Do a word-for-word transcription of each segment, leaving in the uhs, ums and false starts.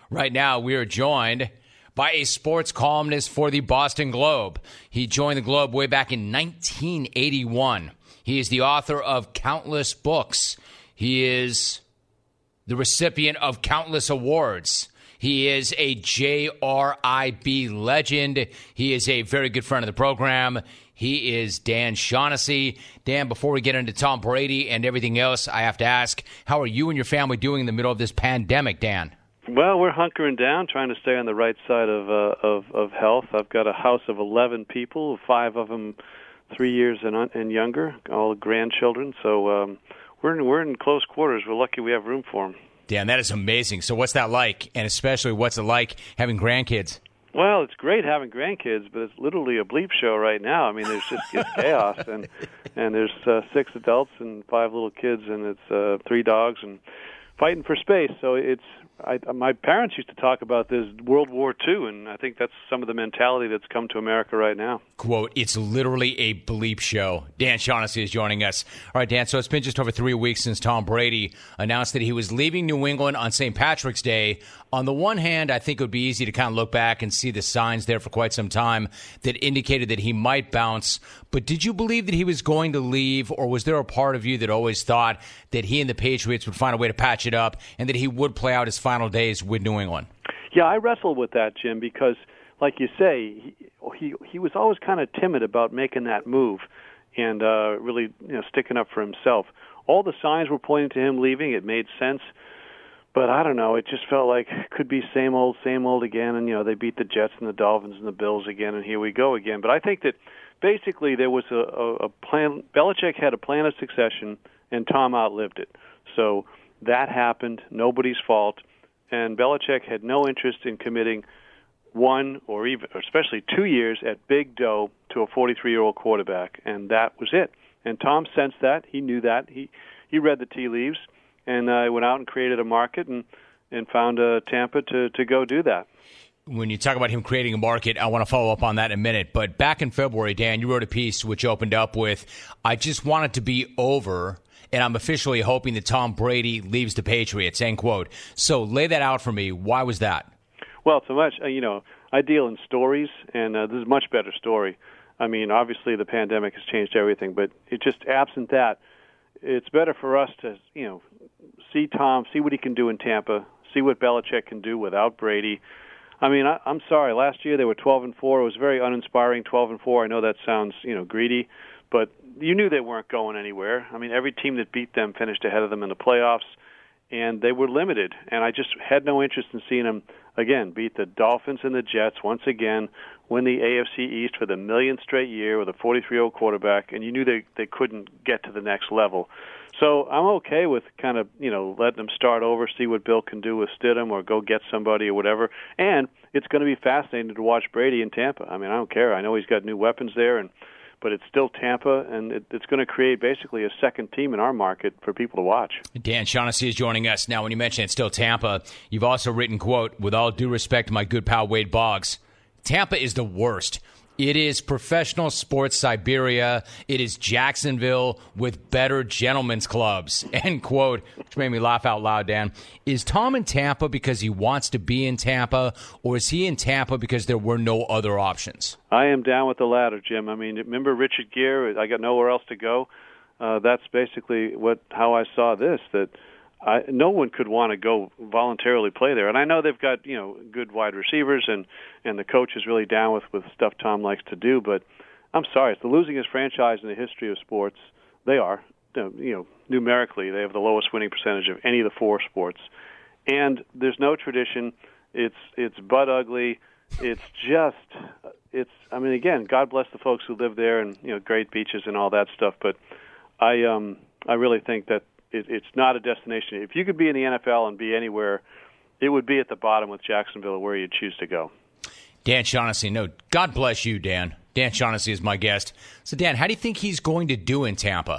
Right now, we are joined by a sports columnist for the Boston Globe. He joined the Globe way back in nineteen eighty-one. He is the author of countless books. He is the recipient of countless awards. He is a J R I B legend. He is a very good friend of the program. He is Dan Shaughnessy. Dan, before we get into Tom Brady and everything else, I have to ask, how are you and your family doing in the middle of this pandemic, Dan? Well, we're hunkering down, trying to stay on the right side of uh, of, of health. I've got a house of eleven people, five of them three years and, and younger, all grandchildren. So um, we're in, we're in close quarters. We're lucky we have room for them. Dan, that is amazing. So what's that like? And especially, what's it like having grandkids? Well, it's great having grandkids, but it's literally a bleep show right now. I mean, there's just it's chaos, and and there's uh, six adults and five little kids, and it's uh, three dogs and fighting for space. So it's I, my parents used to talk about this World War Two, and I think that's some of the mentality that's come to America right now. Quote, it's literally a bleep show. Dan Shaughnessy is joining us. All right, Dan, so it's been just over three weeks since Tom Brady announced that he was leaving New England on Saint Patrick's Day. On the one hand, I think it would be easy to kind of look back and see the signs there for quite some time that indicated that he might bounce. But did you believe that he was going to leave, or was there a part of you that always thought that he and the Patriots would find a way to patch it up and that he would play out his final days with New England? Yeah, I wrestled with that, Jim, because, like you say, he he, he was always kind of timid about making that move and uh, really you know sticking up for himself. All the signs were pointing to him leaving. It made sense. But I don't know, it just felt like it could be same old, same old again. And, you know, they beat the Jets and the Dolphins and the Bills again, and here we go again. But I think that basically there was a, a, a plan. Belichick had a plan of succession, and Tom outlived it. So that happened, nobody's fault. And Belichick had no interest in committing one or even, or especially two years at big dough to a forty-three-year-old quarterback, and that was it. And Tom sensed that. He knew that. He, he read the tea leaves. And I uh, went out and created a market and, and found uh, Tampa to, to go do that. When you talk about him creating a market, I want to follow up on that in a minute. But back in February, Dan, you wrote a piece which opened up with, I just want it to be over, and I'm officially hoping that Tom Brady leaves the Patriots, end quote. So lay that out for me. Why was that? Well, so much, uh, you know, I deal in stories, and uh, this is a much better story. I mean, obviously the pandemic has changed everything, but it just absent that, it's better for us to, you know, see Tom, see what he can do in Tampa, see what Belichick can do without Brady. I mean, I, I'm sorry. Last year they were twelve and four. It was very uninspiring. Twelve and four. I know that sounds, you know, greedy, but you knew they weren't going anywhere. I mean, every team that beat them finished ahead of them in the playoffs, and they were limited. And I just had no interest in seeing them again beat the Dolphins and the Jets once again, win the A F C East for the millionth straight year with a forty-three-year-old quarterback, and you knew they they couldn't get to the next level. So I'm okay with kind of, you know, letting them start over, see what Bill can do with Stidham or go get somebody or whatever. And it's going to be fascinating to watch Brady in Tampa. I mean, I don't care. I know he's got new weapons there, and but it's still Tampa, and it, it's going to create basically a second team in our market for people to watch. Dan Shaughnessy is joining us. Now, when you mention it's still Tampa, you've also written, quote, with all due respect to my good pal Wade Boggs, Tampa is the worst. It is professional sports Siberia. It is Jacksonville with better gentlemen's clubs, end quote, which made me laugh out loud, Dan. Is Tom in Tampa because he wants to be in Tampa, or is he in Tampa because there were no other options? I am down with the latter, Jim. I mean, remember Richard Gere, I got nowhere else to go? Uh, that's basically what how I saw this, that I, no one could want to go voluntarily play there. And I know they've got, you know, good wide receivers, and, and the coach is really down with, with stuff Tom likes to do. But I'm sorry, it's the losingest franchise in the history of sports. They are. You know, numerically, they have the lowest winning percentage of any of the four sports. And there's no tradition. It's it's butt ugly. It's just, it's, I mean, again, God bless the folks who live there and, you know, great beaches and all that stuff. But I um I really think that It, it's not a destination. If you could be in the N F L and be anywhere, it would be at the bottom with Jacksonville, where you'd choose to go. Dan Shaughnessy, no, God bless you, Dan. Dan Shaughnessy is my guest. So, Dan, how do you think he's going to do in Tampa?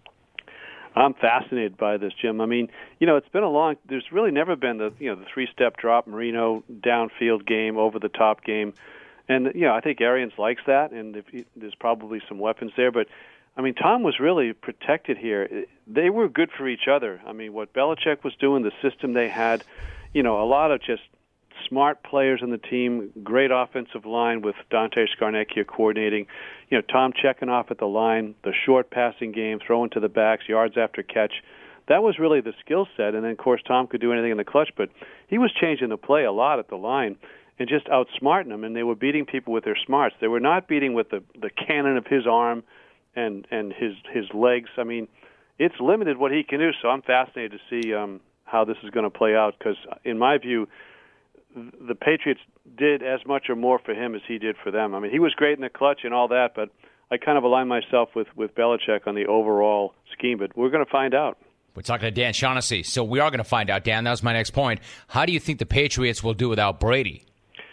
I'm fascinated by this, Jim. I mean, you know, it's been a long. There's really never been the you know the three-step drop, Marino downfield game, over-the-top game, and you know I think Arians likes that, and if he, there's probably some weapons there, but. I mean, Tom was really protected here. They were good for each other. I mean, what Belichick was doing, the system they had, you know, a lot of just smart players on the team, great offensive line with Dante Scarnecchia coordinating. You know, Tom Chekhanoff at the line, the short passing game, throwing to the backs, yards after catch. That was really the skill set. And then, of course, Tom could do anything in the clutch, but he was changing the play a lot at the line and just outsmarting them, and they were beating people with their smarts. They were not beating with the, the cannon of his arm and, and his, his legs. I mean, it's limited what he can do, so I'm fascinated to see um, how this is going to play out because, in my view, the Patriots did as much or more for him as he did for them. I mean, he was great in the clutch and all that, but I kind of align myself with, with Belichick on the overall scheme, but we're going to find out. We're talking to Dan Shaughnessy, so we are going to find out. Dan, that was my next point. How do you think the Patriots will do without Brady?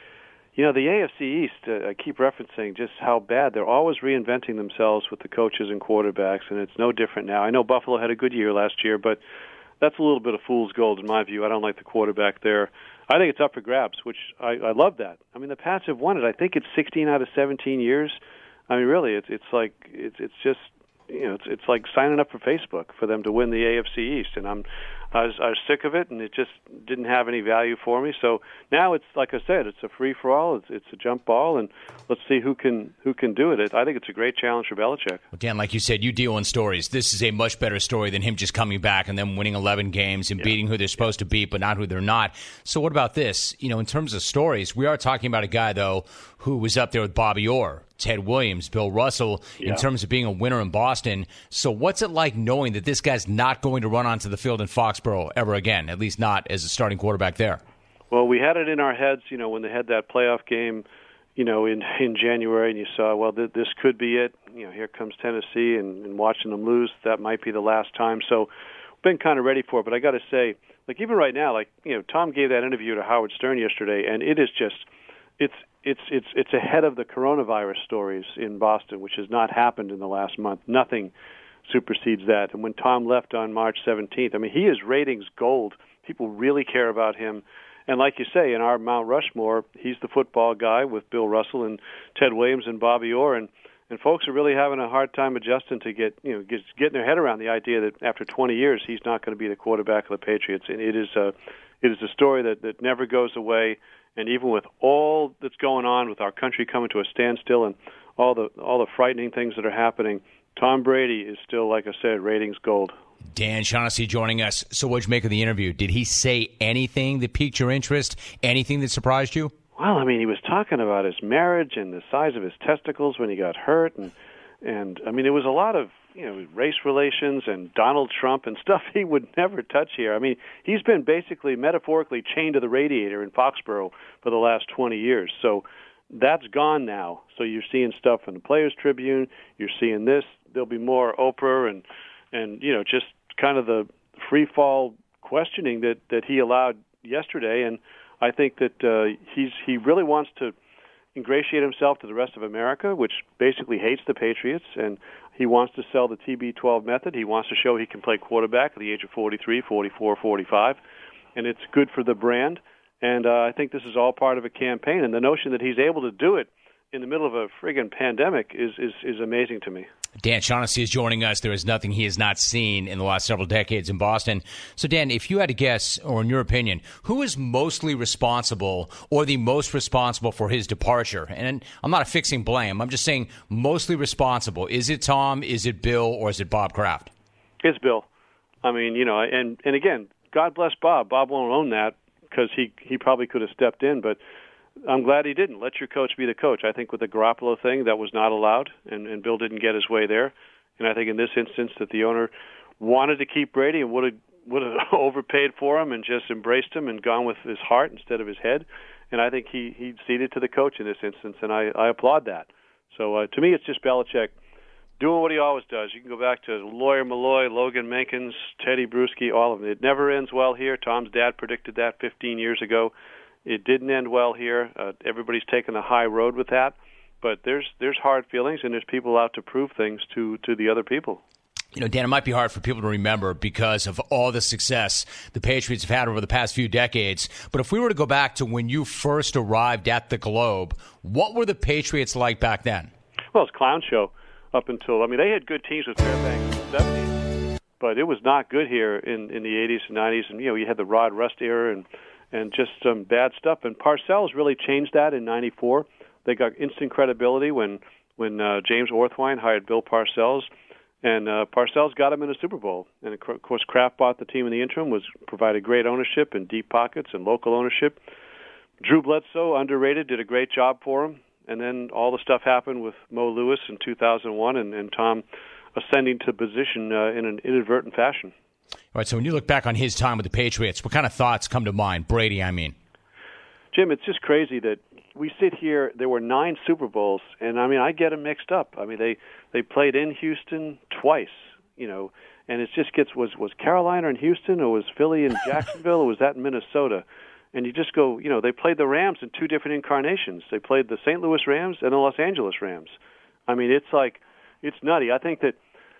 You know, the A F C East, uh, I keep referencing just how bad. They're always reinventing themselves with the coaches and quarterbacks, and it's no different now. I know Buffalo had a good year last year, but that's a little bit of fool's gold in my view. I don't like the quarterback there. I think it's up for grabs, which I, I love that. I mean, the Pats have won it. I think it's sixteen out of seventeen years. I mean, really, it's it's like it's it's just you know it's it's like signing up for Facebook for them to win the A F C East, and I'm I was, I was sick of it, and it just didn't have any value for me. So now it's like I said, it's a free for all. It's it's a jump ball, and let's see who can who can do it. I think it's a great challenge for Belichick. Well, Dan, like you said, you deal in stories. This is a much better story than him just coming back and then winning eleven games and yeah. beating who they're supposed yeah. to beat, but not who they're not. So what about this? You know, in terms of stories, we are talking about a guy though who was up there with Bobby Orr, Ted Williams, Bill Russell, yeah. in terms of being a winner in Boston. So what's it like knowing that this guy's not going to run onto the field in Foxborough ever again, at least not as a starting quarterback there? Well, we had it in our heads, you know, when they had that playoff game, you know, in, in January, and you saw, well, th- this could be it. You know, here comes Tennessee, and, and watching them lose, that might be the last time. So we've been kind of ready for it. But I got to say, like even right now, like, you know, Tom gave that interview to Howard Stern yesterday, and it is just, it's, It's it's it's ahead of the coronavirus stories in Boston, which has not happened in the last month. Nothing supersedes that. And when Tom left on March seventeenth, I mean, he is ratings gold. People really care about him. And like you say, in our Mount Rushmore, he's the football guy with Bill Russell and Ted Williams and Bobby Orr. And, and folks are really having a hard time adjusting to get you know get, getting their head around the idea that after twenty years, he's not going to be the quarterback of the Patriots. And it is a it is a story that, that never goes away. And even with all that's going on, with our country coming to a standstill and all the all the frightening things that are happening, Tom Brady is still, like I said, ratings gold. Dan Shaughnessy joining us. So what'd you make of the interview? Did he say anything that piqued your interest? Anything that surprised you? Well, I mean, he was talking about his marriage and the size of his testicles when he got hurt. And, and I mean, it was a lot of, you know, race relations and Donald Trump and stuff he would never touch here. I mean, he's been basically metaphorically chained to the radiator in Foxborough for the last twenty years. So that's gone now. So you're seeing stuff in the Players Tribune. You're seeing this. There'll be more Oprah and, and you know, just kind of the free fall questioning that, that he allowed yesterday. And I think that uh, he's he really wants to ingratiate himself to the rest of America, which basically hates the Patriots, and he wants to sell the T B twelve method. He wants to show he can play quarterback at the age of forty-three, forty-four, forty-five, and it's good for the brand. And uh, I think this is all part of a campaign, and the notion that he's able to do it in the middle of a friggin' pandemic is, is, is amazing to me. Dan Shaughnessy is joining us. There is nothing he has not seen in the last several decades in Boston. So, Dan, if you had to guess, or in your opinion, who is mostly responsible or the most responsible for his departure? And I'm not fixing blame. I'm just saying mostly responsible. Is it Tom, is it Bill, or is it Bob Kraft? It's Bill. I mean, you know, and, and again, God bless Bob. Bob won't own that because he, he probably could have stepped in, but I'm glad he didn't. Let your coach be the coach. I think with the Garoppolo thing, that was not allowed, and, and Bill didn't get his way there. And I think in this instance that the owner wanted to keep Brady and would have would have overpaid for him and just embraced him and gone with his heart instead of his head. And I think he, he ceded to the coach in this instance, and I, I applaud that. So uh, to me, it's just Belichick doing what he always does. You can go back to Lawyer Malloy, Logan Menkins, Teddy Bruschi, all of them. It never ends well here. Tom's dad predicted that fifteen years ago. It didn't end well here. Uh, everybody's taken the high road with that, but there's there's hard feelings, and there's people out to prove things to, to the other people. You know, Dan, it might be hard for people to remember because of all the success the Patriots have had over the past few decades. But if we were to go back to when you first arrived at the Globe, what were the Patriots like back then? Well, it's a clown show up until, I mean, they had good teams with Fairbanks in the seventies, but it was not good here in, in the eighties and nineties. And, you know, you had the Rod Rust era and and just some bad stuff. And Parcells really changed that in ninety-four. They got instant credibility when when uh, James Orthwein hired Bill Parcells, and uh, Parcells got him in a Super Bowl. And of course, Kraft bought the team in the interim, was provided great ownership and deep pockets and local ownership. Drew Bledsoe, underrated, did a great job for him. And then all the stuff happened with Mo Lewis in two thousand one, and, and Tom ascending to position uh, in an inadvertent fashion. All right, so when you look back on his time with the Patriots, what kind of thoughts come to mind? Brady, I mean. Jim, it's just crazy that we sit here, there were nine Super Bowls, and I mean, I get them mixed up. I mean, they, they played in Houston twice, you know, and it just gets, was, was Carolina in Houston, or was Philly in Jacksonville, or was that in Minnesota? And you just go, you know, they played the Rams in two different incarnations. They played the Saint Louis Rams and the Los Angeles Rams. I mean, it's like, it's nutty. I think that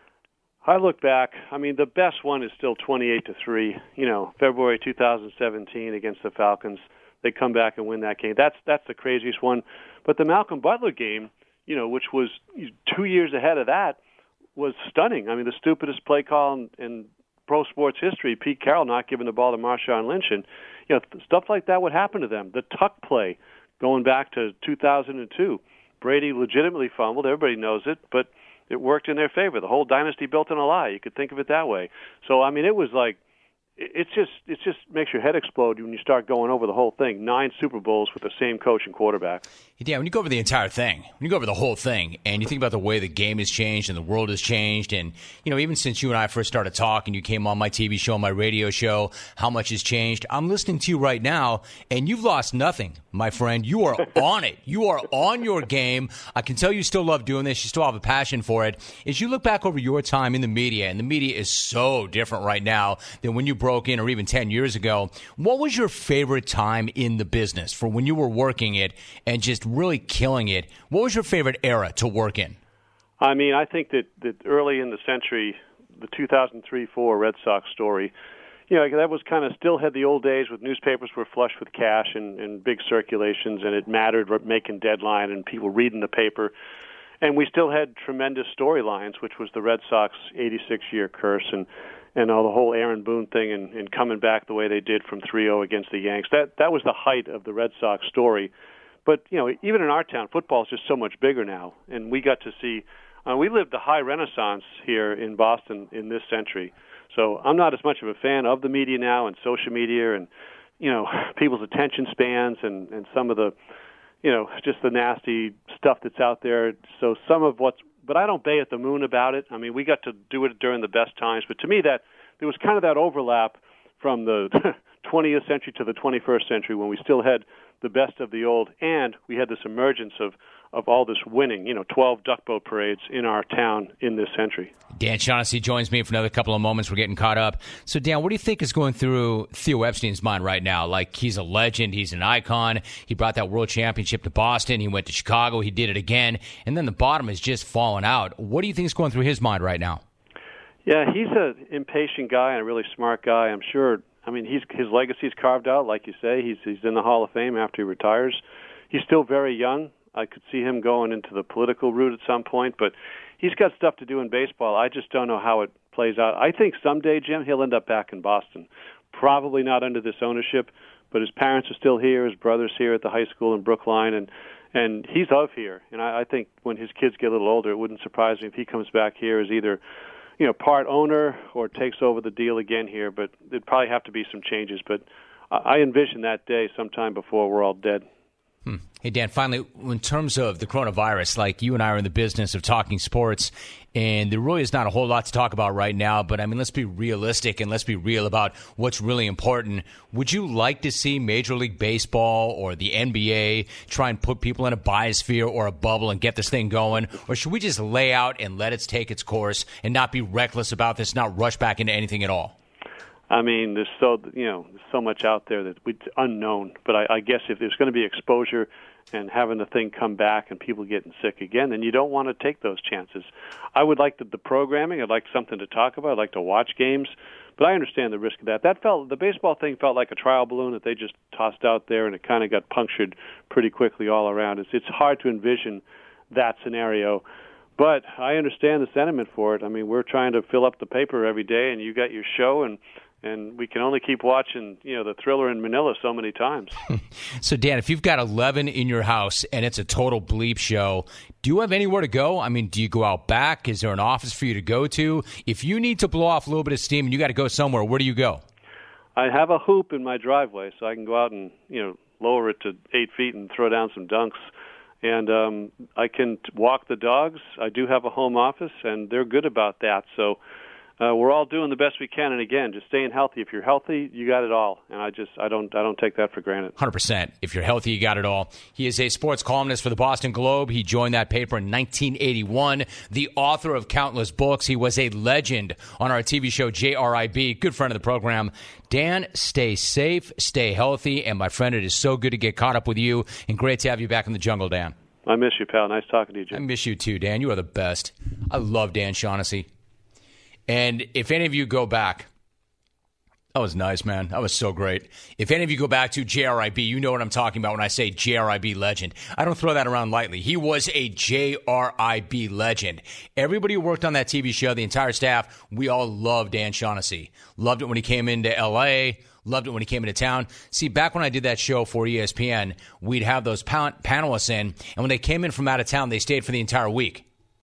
I look back, I mean, the best one is still twenty-eight to three, you know, February two thousand seventeen against the Falcons. They come back and win that game. That's that's the craziest one. But the Malcolm Butler game, you know, which was two years ahead of that, was stunning. I mean, the stupidest play call in, in pro sports history, Pete Carroll not giving the ball to Marshawn Lynch. And, you know, stuff like that would happen to them. The tuck play going back to two thousand two. Brady legitimately fumbled. Everybody knows it, but it worked in their favor. The whole dynasty built on a lie. You could think of it that way. So, I mean, it was like, it's just it just makes your head explode when you start going over the whole thing. Nine Super Bowls with the same coach and quarterback. Yeah, when you go over the entire thing, when you go over the whole thing, and you think about the way the game has changed and the world has changed, and, you know, even since you and I first started talking, you came on my T V show, my radio show, how much has changed. I'm listening to you right now, and you've lost nothing, my friend. You are on it. You are on your game. I can tell you still love doing this. You still have a passion for it. As you look back over your time in the media, and the media is so different right now than when you broke in or even ten years ago, what was your favorite time in the business for when you were working it and just really killing it? What was your favorite era to work in? I mean, I think that, that early in the century, the two thousand three four Red Sox story, you know, that was kind of still had the old days with newspapers were flush with cash and, and big circulations, and it mattered making deadline and people reading the paper. And we still had tremendous storylines, which was the Red Sox eighty-six year curse and and all the whole Aaron Boone thing and, and coming back the way they did from three oh against the Yanks. That that was the height of the Red Sox story. But, you know, even in our town, football is just so much bigger now. And we got to see, uh, we lived the high renaissance here in Boston in this century. So I'm not as much of a fan of the media now and social media and, you know, people's attention spans and, and some of the, you know, just the nasty stuff that's out there. So some of what's, but I don't bay at the moon about it. I mean, we got to do it during the best times. But to me, that there was kind of that overlap from the twentieth century to the twenty-first century when we still had the best of the old, and we had this emergence of, of all this winning, you know, twelve duck boat parades in our town in this century. Dan Shaughnessy joins me for another couple of moments. We're getting caught up. So, Dan, what do you think is going through Theo Epstein's mind right now? Like, he's a legend. He's an icon. He brought that world championship to Boston. He went to Chicago. He did it again. And then the bottom is just falling out. What do you think is going through his mind right now? Yeah, he's an impatient guy and a really smart guy. I'm sure. I mean, he's, his legacy's carved out, like you say. He's he's in the Hall of Fame after he retires. He's still very young. I could see him going into the political route at some point, but he's got stuff to do in baseball. I just don't know how it plays out. I think someday, Jim, he'll end up back in Boston. Probably not under this ownership, but his parents are still here. His brother's here at the high school in Brookline, and and he's of here. And I, I think when his kids get a little older, it wouldn't surprise me if he comes back here as either, you know, part owner or takes over the deal again here. But there'd probably have to be some changes. But I envision that day sometime before we're all dead. Hmm. Hey, Dan, finally, in terms of the coronavirus, like you and I are in the business of talking sports, and there really is not a whole lot to talk about right now, but I mean, let's be realistic and let's be real about what's really important. Would you like to see Major League Baseball or the N B A try and put people in a biosphere or a bubble and get this thing going? Or should we just lay out and let it take its course and not be reckless about this, not rush back into anything at all? I mean, there's so you know there's so much out there that it's unknown. But I, I guess if there's going to be exposure and having the thing come back and people getting sick again, then you don't want to take those chances. I would like the, the programming. I'd like something to talk about. I'd like to watch games, but I understand the risk of that. That felt the baseball thing felt like a trial balloon that they just tossed out there, and it kind of got punctured pretty quickly all around. It's it's hard to envision that scenario. But I understand the sentiment for it. I mean, we're trying to fill up the paper every day, and you got your show, and and we can only keep watching, you know, the Thriller in Manila so many times. So, Dan, if you've got eleven in your house and it's a total bleep show, do you have anywhere to go? I mean, do you go out back? Is there an office for you to go to? If you need to blow off a little bit of steam and you got to go somewhere, where do you go? I have a hoop in my driveway, so I can go out and, you know, lower it to eight feet and throw down some dunks. And um, I can walk the dogs. I do have a home office, and they're good about that. So uh, we're all doing the best we can. And again, just staying healthy. If you're healthy, you got it all. And I just I don't I don't take that for granted. one hundred percent. If you're healthy, you got it all. He is a sports columnist for the Boston Globe. He joined that paper in nineteen eighty-one. The author of countless books. He was a legend on our T V show J R I B. Good friend of the program. Dan, stay safe, stay healthy, and my friend, it is so good to get caught up with you, and great to have you back in the jungle, Dan. I miss you, pal. Nice talking to you, Jim. I miss you too, Dan. You are the best. I love Dan Shaughnessy. And if any of you go back, that was nice, man. That was so great. If any of you go back to J R I B, you know what I'm talking about when I say J R I B legend. I don't throw that around lightly. He was a J R I B legend. Everybody who worked on that T V show, the entire staff, we all loved Dan Shaughnessy. Loved it when he came into L A, loved it when he came into town. See, back when I did that show for E S P N, we'd have those pan- panelists in, and when they came in from out of town, they stayed for the entire week.